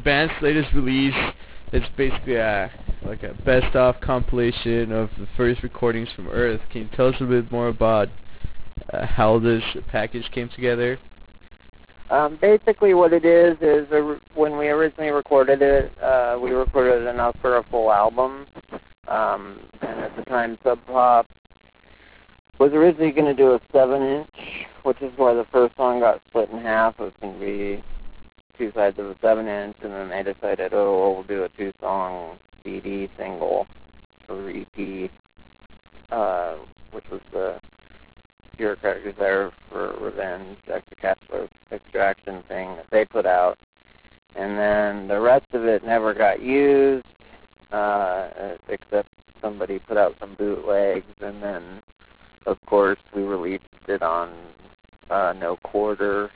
band's latest release. It's basically like a best-of compilation of the first recordings from Earth. Can you tell us a bit more about how this package came together? Basically what it is when we originally recorded it, we recorded enough for a full album. And at the time, Sub Pop was originally going to do a 7-inch, which is why the first song got split in half. It was going to be two sides of a 7-inch, and then they decided, we'll do a 2-song CD single for EP, which was the Bureaucratic Desire for Revenge, Extraction thing that they put out. And then the rest of it never got used, except somebody put out some bootlegs, and then, of course, we released it on No Quarter.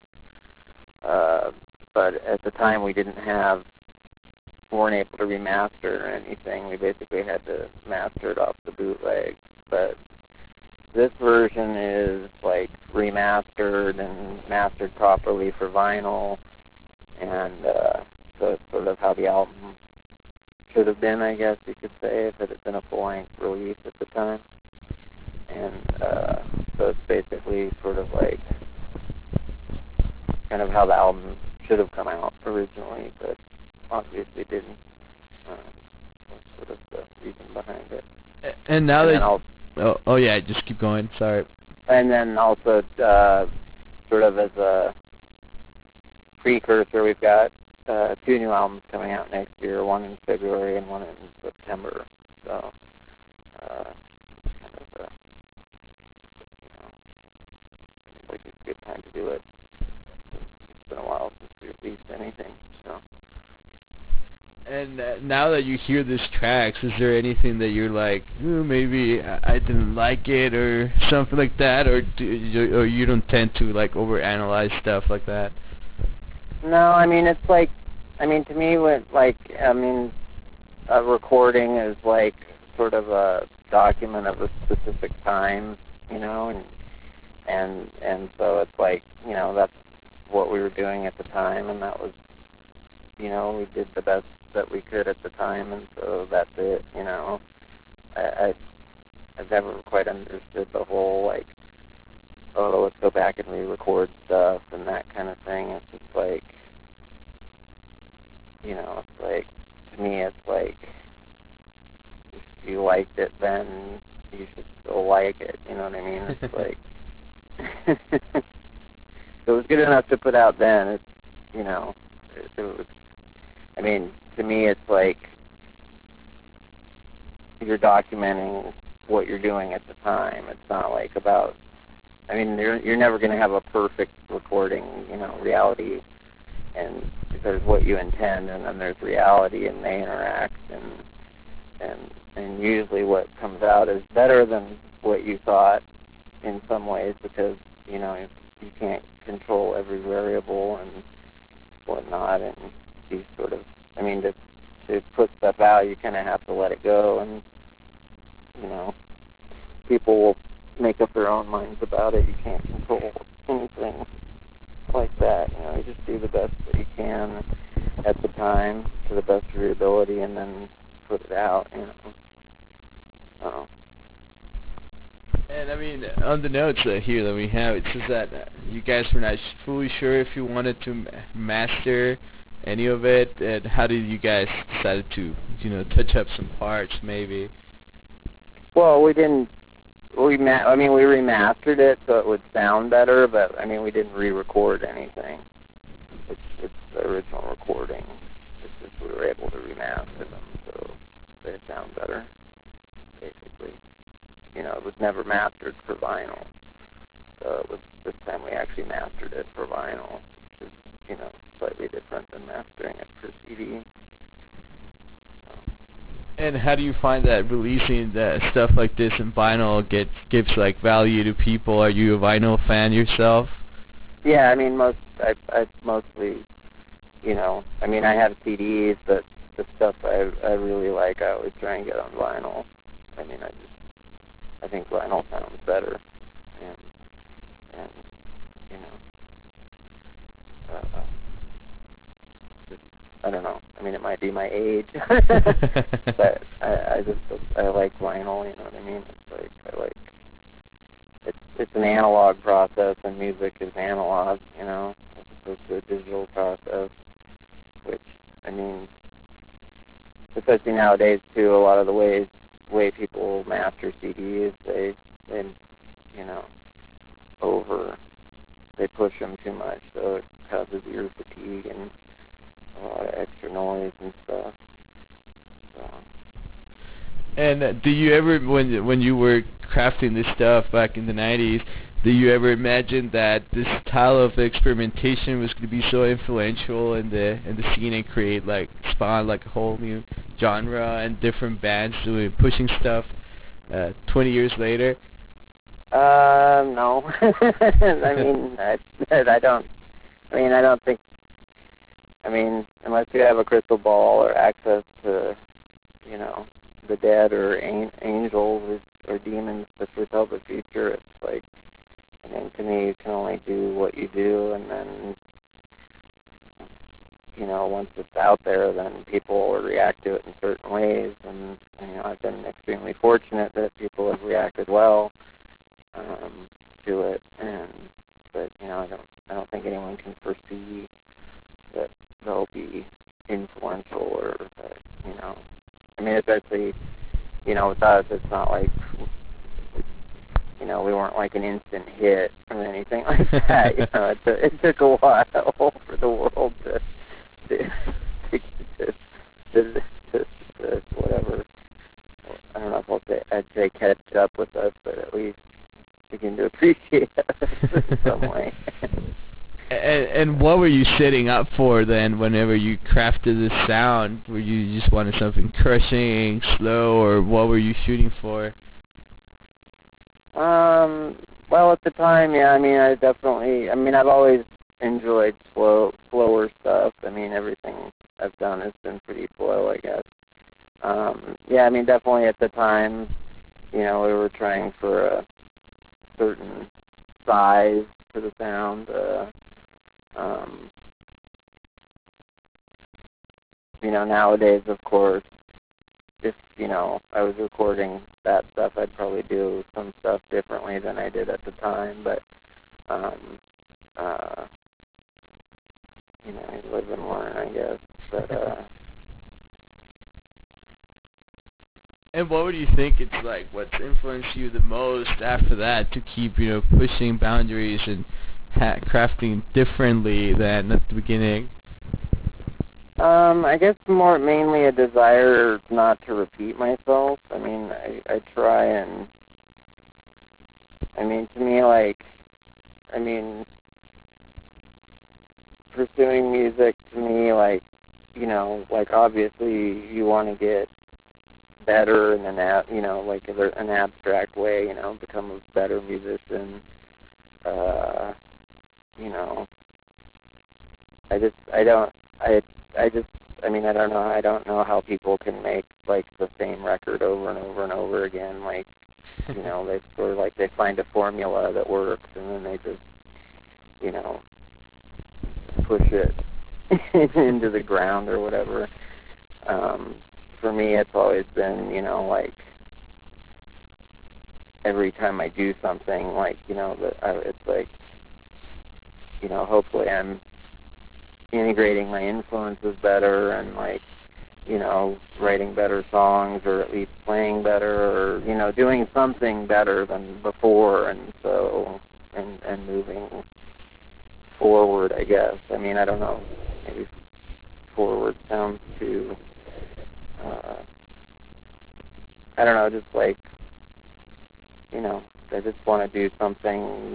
But at the time, we weren't able to remaster or anything. We basically had to master it off the bootleg. But this version is like remastered and mastered properly for vinyl, and so it's sort of how the album should have been, I guess you could say, if it had been a full-length release at the time. And so it's basically sort of like kind of how the album should have come out originally, but obviously didn't. That's sort of the reason behind it. And now oh yeah, just keep going. Sorry. And then also, sort of as a precursor, we've got 2 new albums coming out next year. One in February and one in September. So, kind of, seems like it's a good time to do it. It's been a while since we released anything. So. And now that you hear these tracks, is there anything that you're like, maybe I didn't like it or something like that, or you don't tend to like overanalyze stuff like that? No, I mean it's like, to me, a recording is like sort of a document of a specific time, and so it's like, that's what we were doing at the time, and that was, we did the best that we could at the time, and so that's it. I've never quite understood the whole like, let's go back and re-record stuff and that kind of thing. It's just like, it's like, to me, it's like, if you liked it then, you should still like it. You know what I mean? It's like, if it was good enough to put out then, it's, it was. To me, it's like you're documenting what you're doing at the time. It's not like about, you're never going to have a perfect recording, reality, and there's what you intend, and then there's reality, and they interact, and usually what comes out is better than what you thought in some ways, because, you can't control every variable and whatnot, and these sort of, to put stuff out, you kind of have to let it go, and, people will make up their own minds about it. You can't control anything like that. You just do the best that you can at the time to the best of your ability, and then put it out, So. And on the notes here that we have, it says that you guys were not fully sure if you wanted to master any of it, and how did you guys decide to, touch up some parts maybe? Well, we didn't. We remastered it so it would sound better, but we didn't re-record anything. It's the original recording. It's just we were able to remaster them so they sound better. Basically, it was never mastered for vinyl. So it was this time we actually mastered it for vinyl, which is slightly different than mastering it for CD. And how do you find that releasing stuff like this in vinyl gives like value to people? Are you a vinyl fan yourself? Yeah, I mostly, I have CDs, but the stuff I really like, I always try and get on vinyl. I think vinyl sounds better, and I don't know. I mean, it might be my age, but I like vinyl. You know what I mean? It's like it's an analog process, and music is analog. You know, as opposed to a digital process. Which, I mean, especially nowadays too, a lot of the way people master CDs, they you know they push them too much, so it causes ear fatigue and a lot of extra noise and stuff. So. And do you ever, when you were crafting this stuff back in the 90s, do you ever imagine that this style of experimentation was going to be so influential in the scene and spawn like a whole new genre and different bands pushing stuff 20 years later? No. I mean, I don't. I mean, I don't think. I mean, unless you have a crystal ball or access to, you know, the dead or angels or demons to foretell the future, it's like, I mean, to me, you can only do what you do, and then, you know, once it's out there, then people will react to it in certain ways, and you know, I've been extremely fortunate that people have reacted well to it, but you know, I don't think anyone can foresee that they'll be influential or that, you know, I mean, especially, you know, with us, it's not like, you know, we weren't like an instant hit or anything like that. You know, it took a while for the world to whatever. I don't know if I'd say catch up with us, but at least begin to appreciate us in some way. And what were you setting up for then whenever you crafted this sound? Were you just wanted something crushing, slow, or what were you shooting for? Well, at the time, yeah, I mean, I've always enjoyed slower stuff. I mean, everything I've done has been pretty slow, I guess. Yeah, I mean, definitely at the time, you know, we were trying for a certain size for the sound. You know, nowadays, of course, if, you know, I was recording that stuff, I'd probably do some stuff differently than I did at the time, but, you know, I live and learn, I guess, but, And what would you think it's like, what's influenced you the most after that to keep, you know, pushing boundaries and crafting differently than at the beginning? I guess mainly a desire not to repeat myself. I mean, I try and, I mean, to me, like, I mean, pursuing music to me, like, you know, like, obviously you want to get better in you know, like an abstract way, you know, become a better musician. You know, I mean, I don't know how people can make like the same record over and over and over again. Like, you know, they sort of like they find a formula that works, and then they just, you know, push it into the ground or whatever. For me, it's always been, you know, like every time I do something, like, you know, it's like, you know, hopefully I'm integrating my influences better and, like, you know, writing better songs or at least playing better or, you know, doing something better than before, and so, and moving forward, I guess. I mean, I don't know, maybe forward sounds too, I don't know, just like, you know, I just want to do something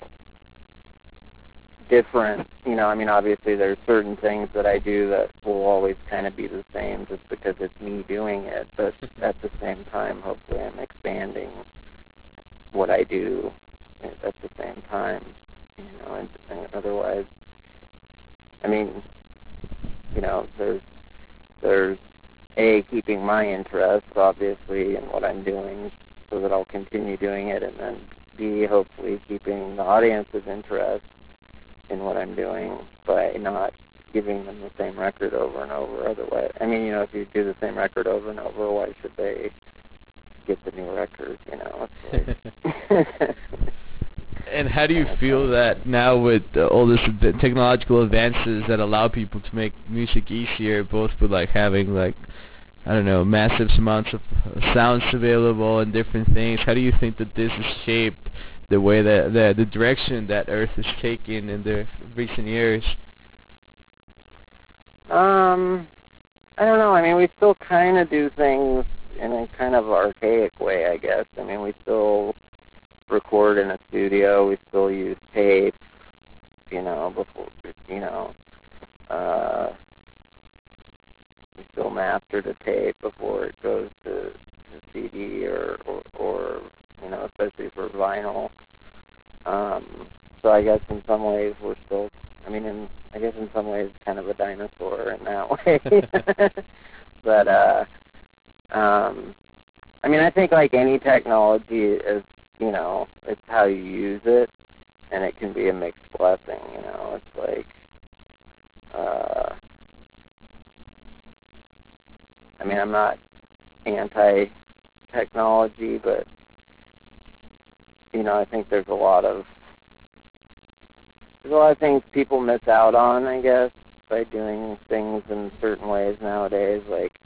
different. You know, I mean, obviously there's certain things that I do that will always kind of be the same just because it's me doing it, but at the same time, hopefully I'm expanding what I do at the same time, you know, and otherwise, I mean, you know, there's keeping my interest, obviously, in what I'm doing so that I'll continue doing it, and then B, hopefully keeping the audience's interest in what I'm doing by not giving them the same record over and over. Otherwise, I mean, if you do the same record over and over, why should they get the new record? It's like And how do you feel that now with all this technological advances that allow people to make music easier, both with like having like, I don't know, massive amounts of sounds available and different things? How do you think that this has shaped the way that the direction that Earth has taken in the recent years? I don't know. I mean, we still kind of do things in a kind of archaic way, I guess. I mean, we still record in a studio. We still use tape, before, we still master the tape before it goes to CD or especially for vinyl. So I guess in some ways we're still, I guess in some ways kind of a dinosaur in that way. But, I think like any technology is, it's how you use it, and it can be a mixed blessing, It's like, I'm not anti-technology, but, I think there's a lot of things people miss out on, I guess, by doing things in certain ways nowadays,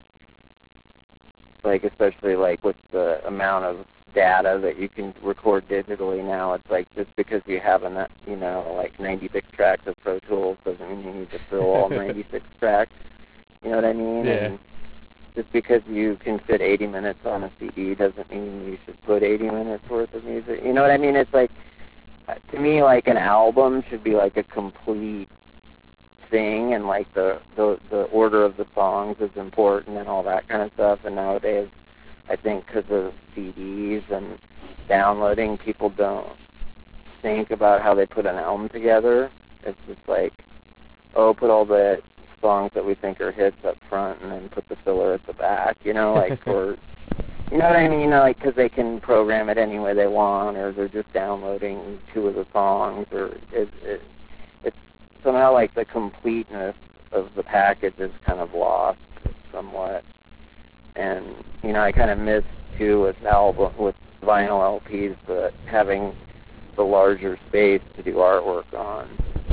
like especially like with the amount of data that you can record digitally now. It's like just because you have like 96 tracks of Pro Tools doesn't mean you need to fill all 96 tracks. You know what I mean? Yeah. And just because you can fit 80 minutes on a CD doesn't mean you should put 80 minutes worth of music. You know what I mean? It's like, to me, like an album should be like a complete thing, and like the order of the songs is important and all that kind of stuff. And nowadays, I think because of CDs and downloading, people don't think about how they put an album together. It's just like, put all the songs that we think are hits up front and then put the filler at the back, or, you know what I mean, because they can program it any way they want, or they're just downloading 2 of the songs, or it's somehow like the completeness of the package is kind of lost somewhat. And, I kind of miss, too, with vinyl LPs, but having the larger space to do artwork on.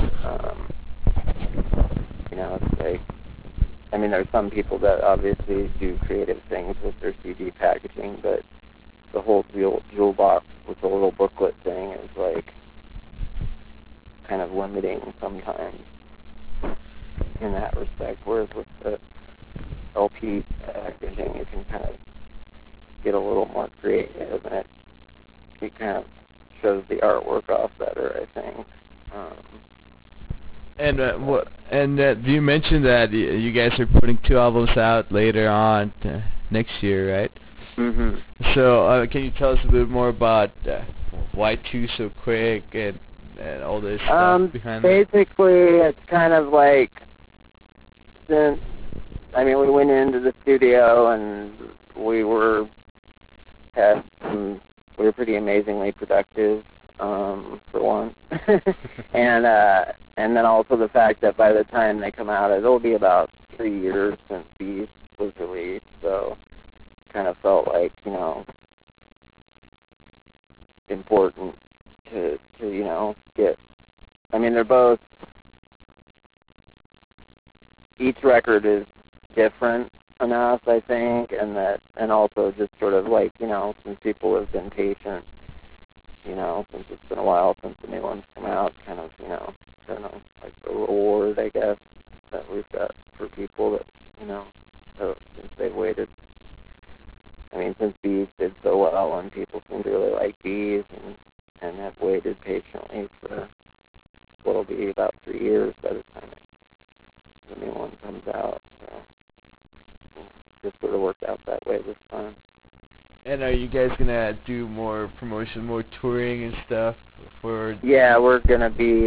It's like, there's some people that obviously do creative things with their CD packaging, but the whole jewel box with the little booklet thing is like kind of limiting sometimes in that respect. Whereas with the LP packaging, you can kind of get a little more creative, and it kind of shows the artwork off better, I think. You mentioned that you guys are putting 2 albums out later on next year, right? Mm-hmm. So can you tell us a bit more about why 2 so quick and all this stuff behind that? Basically, it's kind of like, since, we went into the studio and we were pretty amazingly productive, for one. And then also the fact that by the time they come out, it'll be about 3 years since Beast was released, so kind of felt like, important to get, they're both, each record is different enough, I think, and also just sort of like, since people have been patient, since it's been a while since the new one's come out, kind of, I don't know, like a reward, I guess, that we've got for people that, so since they've waited. Since Bees did so well, and people seem to really like Bees and have waited patiently for what'll be about 3 years by the time the new one comes out. So just sort of worked out that way this time. And are you guys gonna do more promotion, more touring and stuff for? Yeah, we're gonna be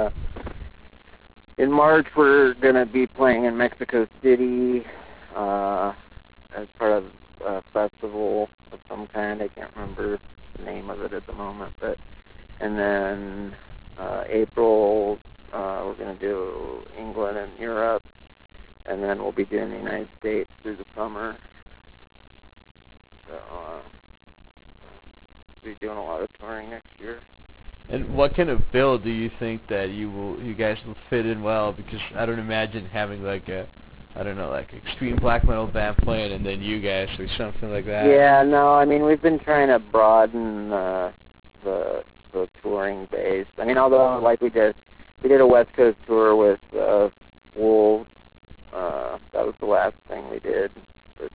in March. We're gonna be playing in Mexico City as part of a festival of some kind. I can't remember the name of it at the moment, and then April We're going to do England and Europe, and then we'll be doing the United States through the summer. So we'll be doing a lot of touring next year. And what kind of bill do you think that you guys will fit in well? Because I don't imagine having like a, I don't know, like extreme black metal band playing and then you guys or something like that. Yeah, no, I mean we've been trying to broaden the touring base. I mean, although like we did a West Coast tour with Wolves. That was the last thing we did. This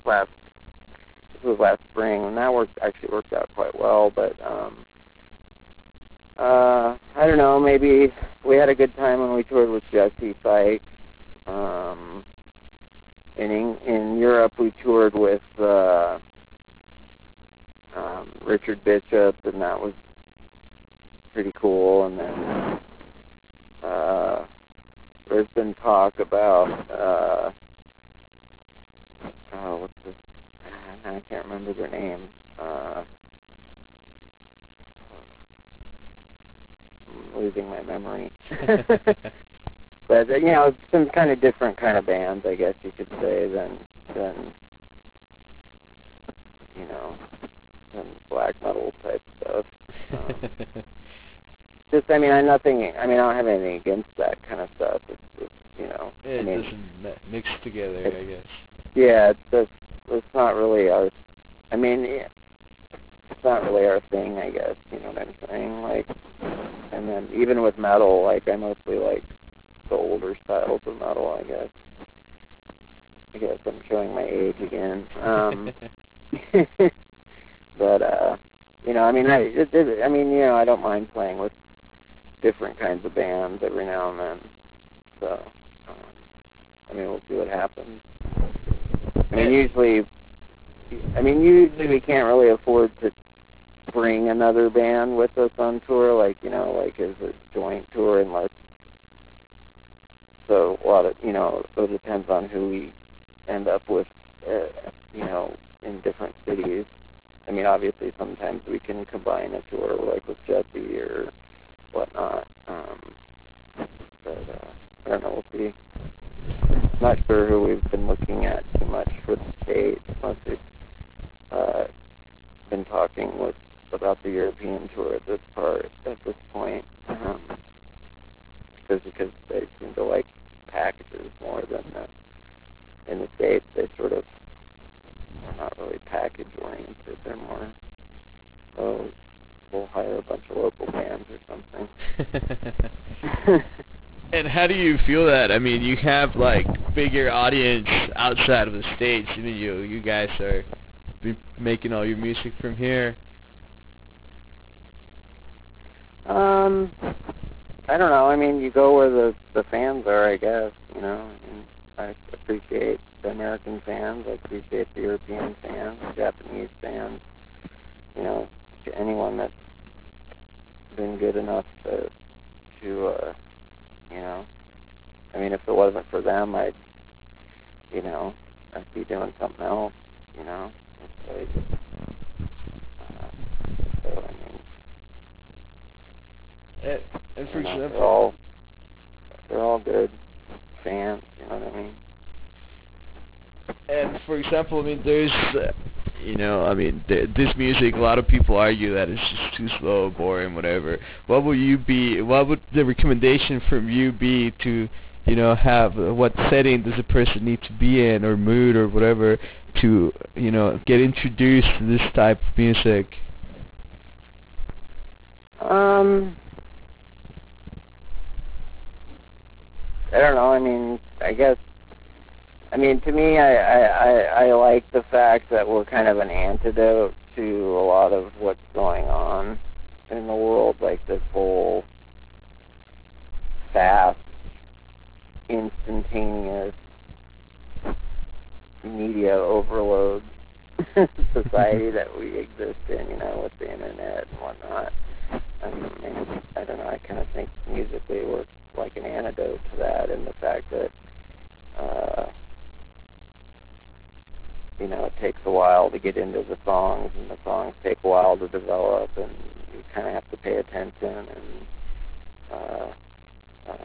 was last spring, and that actually worked out quite well. But I don't know. Maybe we had a good time when we toured with Jesse Sykes. In Europe, we toured with Richard Bishop, and that was pretty cool. And then there's been talk about what's this? I can't remember their name. I'm losing my memory. But some kind of different kind of bands, I guess you could say, than than black metal type stuff. I don't have anything against that kind of stuff. It's It doesn't mix together, I guess. Yeah, it's not really our. It's not really our thing, I guess. You know what I'm saying? Like, and then even with metal, like I mostly like the older styles of metal, I guess. I guess I'm showing my age again. But I don't mind playing with different kinds of bands every now and then. So, we'll see what happens. Usually we can't really afford to bring another band with us on tour, like as a joint tour, unless. So a lot of, it depends on who we end up with, in different cities. Obviously sometimes we can combine a tour, like with Jesse or whatnot. But I don't know, we'll see. Not sure who we've been looking at too much for the States. Mostly been talking about the European tour at this point. Because they seem to like packages more than in the States. They sort of are not really package oriented. They're more, we'll hire a bunch of local bands or something. And how do you feel that? You have like bigger audience outside of the States. You guys are making all your music from here. I don't know. You go where the fans are, I guess. I appreciate the American fans. I appreciate the European fans, the Japanese fans. Anyone that's been good enough to if it wasn't for them, I'd be doing something else. It's like, And for example, they're all good fans. You know what I mean? And for example, there's, this music. A lot of people argue that it's just too slow, boring, whatever. What would the recommendation from you be to, have what setting does a person need to be in, or mood, or whatever, to, get introduced to this type of music? I don't know. I guess. To me, I like the fact that we're kind of an antidote to a lot of what's going on in the world, like this whole fast, instantaneous media overload society that we exist in, with the internet and whatnot. I don't know, I kind of think musically we're like an antidote to that, and the fact that it takes a while to get into the songs, and the songs take a while to develop, and you kind of have to pay attention, and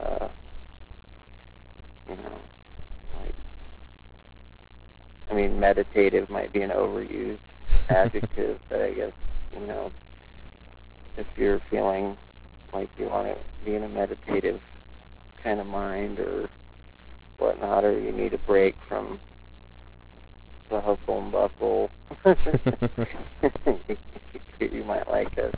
I mean, meditative might be an overused adjective, but I guess, you know, if you're feeling like you want to be in a meditative kind of mind or whatnot, or you need a break from the hustle and bustle, you might like us.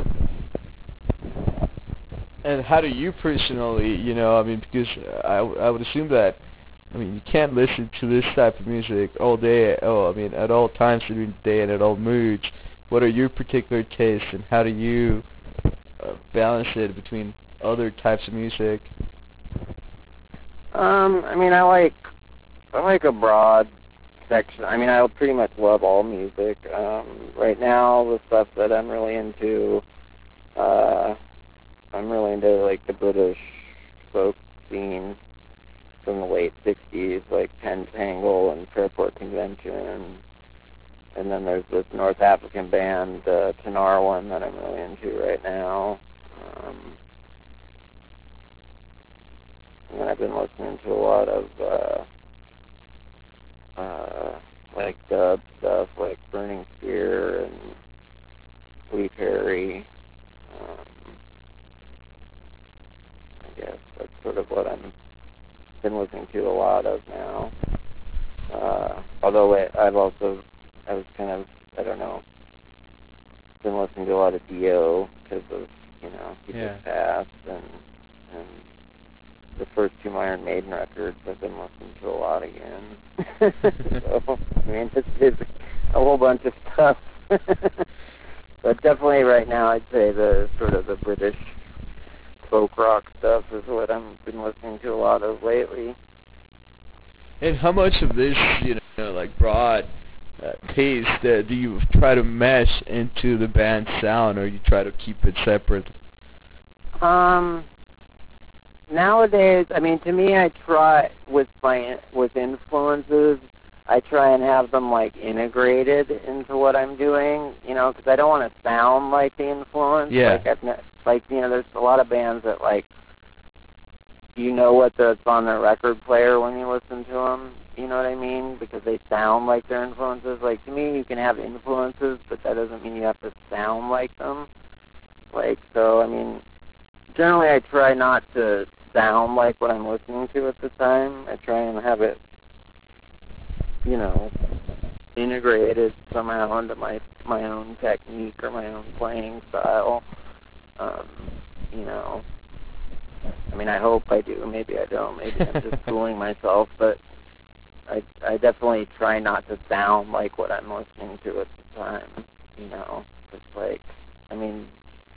And how do you personally, you know, I mean, because I would assume that, I mean, you can't listen to this type of music all day, I mean, at all times during the day and at all moods. What are your particular tastes, and how do you balance it between other types of music? I mean, I like a broad section. I mean, I pretty much love all music. Right now, the stuff that I'm really into, I'm really into like the British folk scene from the late '60s, like Pentangle and Fairport Convention, and then there's this North African band, Tanarwan, that I'm really into right now. And then I've been listening to a lot of like dub stuff, like Burning Spear and Sweet Harry. I guess that's sort of what I'm been listening to a lot of now. Although I was kind of, I don't know, been listening to a lot of Dio because of, you know, he just passed, and the first two Iron Maiden records I've been listening to a lot again. So, I mean, it's a whole bunch of stuff. But definitely right now I'd say the sort of the British folk rock stuff is what I've been listening to a lot of lately. And how much of this, you know, like broad taste do you try to mesh into the band's sound, or you try to keep it separate? Nowadays, I mean, to me, I try with influences, I try and have them like integrated into what I'm doing, you know, because I don't want to sound like the influence. Yeah. Like you know, there's a lot of bands that like, you know what's on their record player when you listen to them. You know what I mean? Because they sound like their influences. Like, to me, you can have influences, but that doesn't mean you have to sound like them. Like, so, I mean, generally I try not to sound like what I'm listening to at the time. I try and have it, you know, integrated somehow into my own technique or my own playing style. You know, I mean, I hope I do. Maybe I don't. Maybe I'm just fooling myself, but I definitely try not to sound like what I'm listening to at the time, you know. It's like, I mean,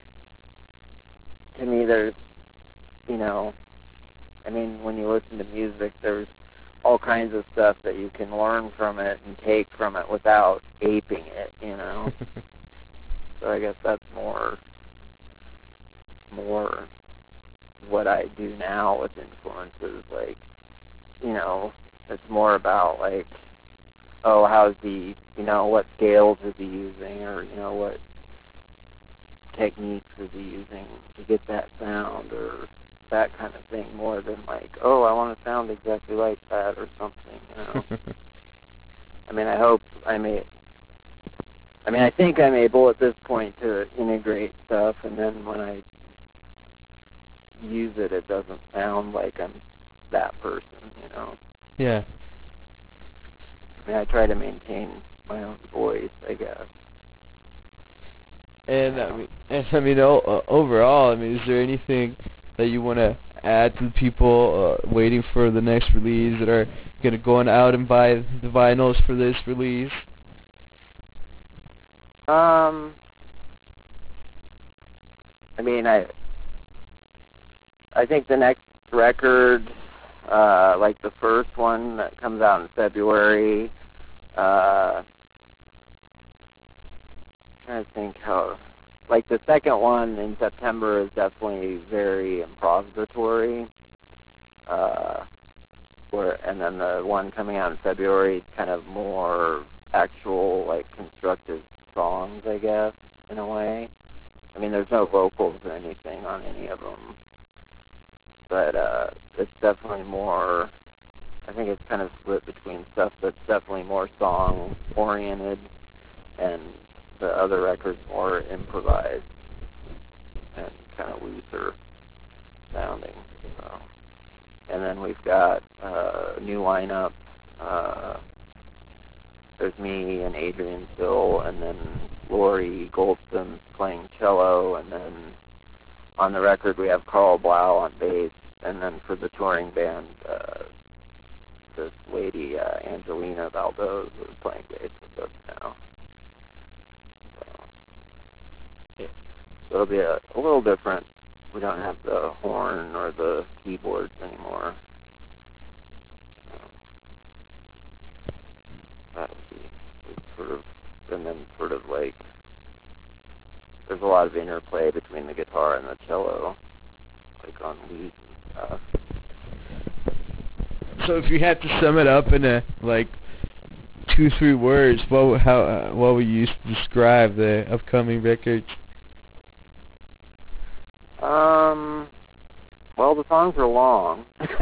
to me there's, you know, I mean, when you listen to music, there's all kinds of stuff that you can learn from it and take from it without aping it, you know. So I guess that's more what I do now with influences, like, you know, it's more about like, oh, how's he, you know, what scales is he using, or, you know, what techniques is he using to get that sound, or that kind of thing, more than like, oh, I want to sound exactly like that or something, you know. I mean, I think I'm able at this point to integrate stuff, and then when I use it, it doesn't sound like I'm that person, you know. Yeah. I mean, I try to maintain my own voice, I guess. And I mean, overall, I mean, is there anything that you want to add to the people waiting for the next release, that are going to go out and buy the vinyls for this release? I mean, I think the next record, like the first one that comes out in February, trying to think how, like the second one in September is definitely very improvisatory, and then the one coming out in February is kind of more actual, like, constructive songs, I guess, in a way. I mean, there's no vocals or anything on any of them, but it's definitely more I think it's kind of split between stuff that's definitely more song oriented and the other records more improvised and kind of looser sounding. So. And then we've got a new lineup. There's me and Adrian Still, and then Lori Goldston playing cello, and then on the record we have Carl Blau on bass, and then for the touring band, this lady, Angelina Valdez, is playing bass with us now. So it'll be a little different. We don't have the horn or the keyboards anymore. That would be sort of, and then sort of like, there's a lot of interplay between the guitar and the cello, like on leads and stuff. So if you had to sum it up in a, like, 2-3 words, what would you describe the upcoming records? Well, the songs are long.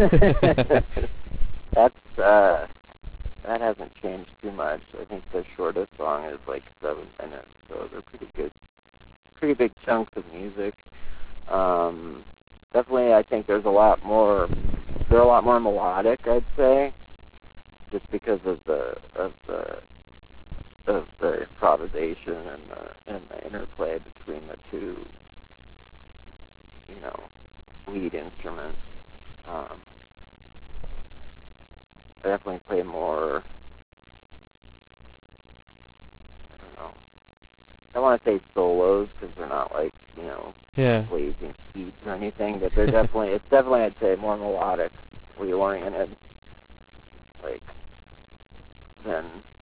That hasn't changed too much. I think the shortest song is like 7 minutes, so they're pretty good, pretty big chunks of music. Definitely, I think they're a lot more melodic, I'd say, just because of the improvisation and the interplay between the two, lead instruments. I definitely play more, I don't want to say solos because they're not like, blazing beats or anything, but it's definitely, I'd say, more melodically oriented, than,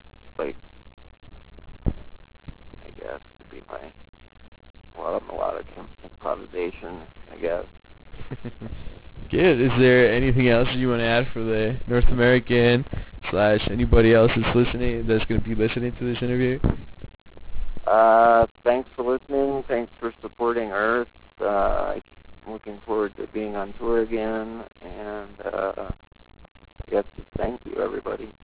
I guess, would be a lot of melodic improvisation, I guess. Good. Is there anything else you want to add for the North American / anybody else that's listening, that's going to be listening to this interview? Thanks for listening. Thanks for supporting Earth. I'm looking forward to being on tour again. And I guess just thank you, everybody.